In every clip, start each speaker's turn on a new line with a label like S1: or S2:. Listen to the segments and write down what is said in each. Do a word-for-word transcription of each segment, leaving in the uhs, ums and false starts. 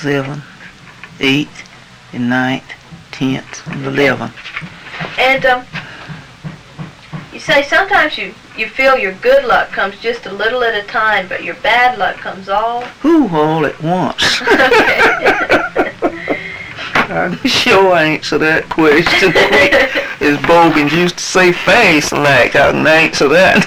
S1: seventh, eighth, and ninth, tenth, and eleventh.
S2: And um, you say sometimes you, you feel your good luck comes just a little at a time, but your bad luck comes all...
S1: Whew, all at once. I'm sure I answer that question. As Bogans used to say fast like, I can answer that.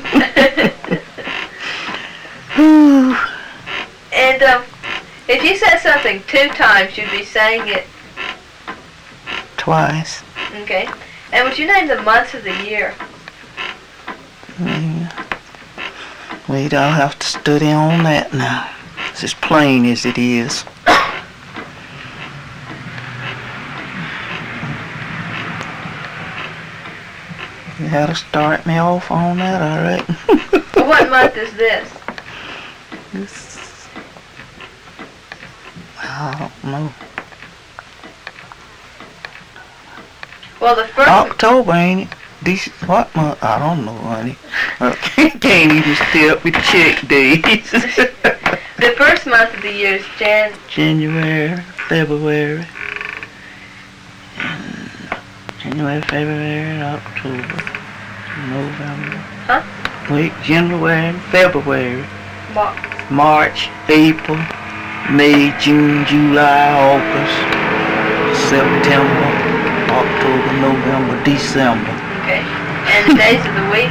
S2: And um, if you said something two times, you'd be saying it...
S1: Twice.
S2: Okay. And would you name the months of the year?
S1: Yeah. We don't have to study on that now. It's as plain as it is. You had to start me off on that, I reckon.
S2: What month is this?
S1: This, I don't know.
S2: Well, the first...
S1: October, ain't it? This, what month? I don't know, honey. I can't even step with check days.
S2: The first month of the year is Jan...
S1: January, February, and January, February, October, November.
S2: Huh?
S1: Wait, January, February,
S2: Mar-
S1: March, April, May, June, July, August, September, October, November, December.
S2: Okay. And the days of the week?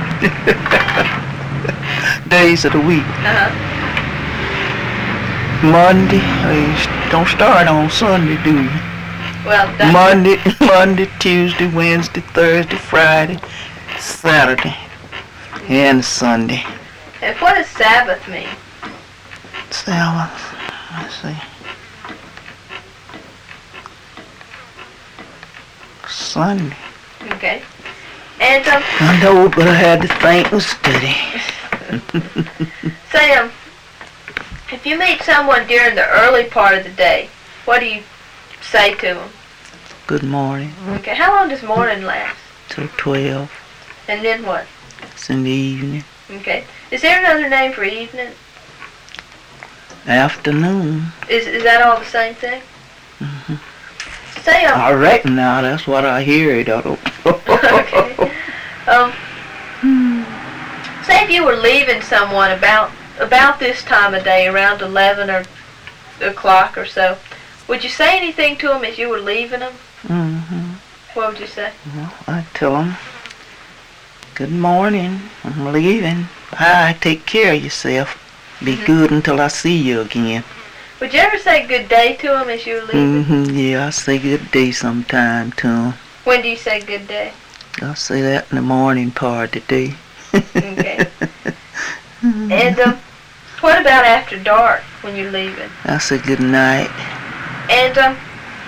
S1: Days of the week.
S2: Uh-huh.
S1: Monday, you don't start on Sunday, do you?
S2: Well, that's...
S1: Monday, Monday, Tuesday, Wednesday, Thursday, Friday, Saturday, and Sunday.
S2: And what does Sabbath mean?
S1: Sabbath, let's see. Sunday.
S2: Okay. And, um...
S1: I know, but I had to think and study.
S2: Say, um... if you meet someone during the early part of the day, what do you say to them?
S1: Good morning.
S2: Okay, how long does morning last?
S1: Till twelve.
S2: And then what?
S1: It's in the evening.
S2: Okay. Is there another name for evening?
S1: Afternoon.
S2: Is is that all the same thing?
S1: Mm-hmm.
S2: Say, um...
S1: I reckon now that's what I hear it. I don't...
S2: Okay. Um... Say if you were leaving someone about about this time of day, around eleven or o'clock or so, would you say anything to them as you were leaving them?
S1: Mm-hmm.
S2: What would you say?
S1: Well, I'd tell them, good morning, I'm leaving. Bye, take care of yourself. Be
S2: Mm-hmm.
S1: good until I see you again.
S2: Would you ever say good day to them as you were leaving?
S1: Mm-hmm, yeah, I say good day sometime to them.
S2: When do you say good day?
S1: I'll say that in the morning part of the day.
S2: Okay. And um, what about after dark when you're leaving?
S1: I say good night.
S2: And um,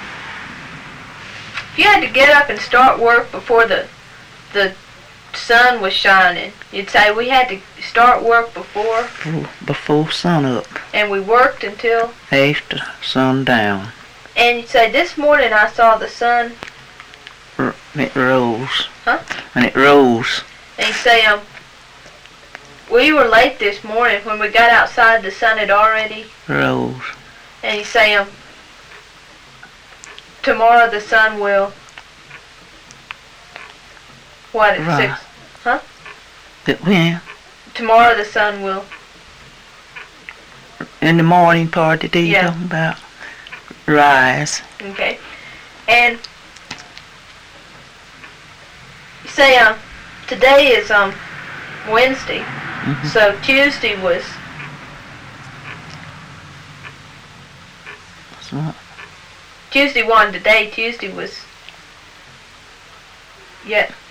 S2: if you had to get up and start work before the the sun was shining, you'd say we had to start work before,
S1: Oh, before sun up,
S2: and we worked until,
S1: after sundown.
S2: and you'd say this morning I saw the sun,
S1: R- it rose.
S2: Huh?
S1: And it rose.
S2: and you'd say um, we were late this morning. When we got outside, the sun had already,
S1: Rose.
S2: and you say um, tomorrow the sun will, what, at
S1: Right.
S2: six? Huh?
S1: But when?
S2: Tomorrow the sun will,
S1: In the morning part of the day
S2: Yeah.
S1: you're talking about? Rise.
S2: okay. And you say um, today is um, Wednesday,
S1: Mm-hmm.
S2: so Tuesday was,
S1: So,
S2: Tuesday wasn't today, Tuesday was, yet,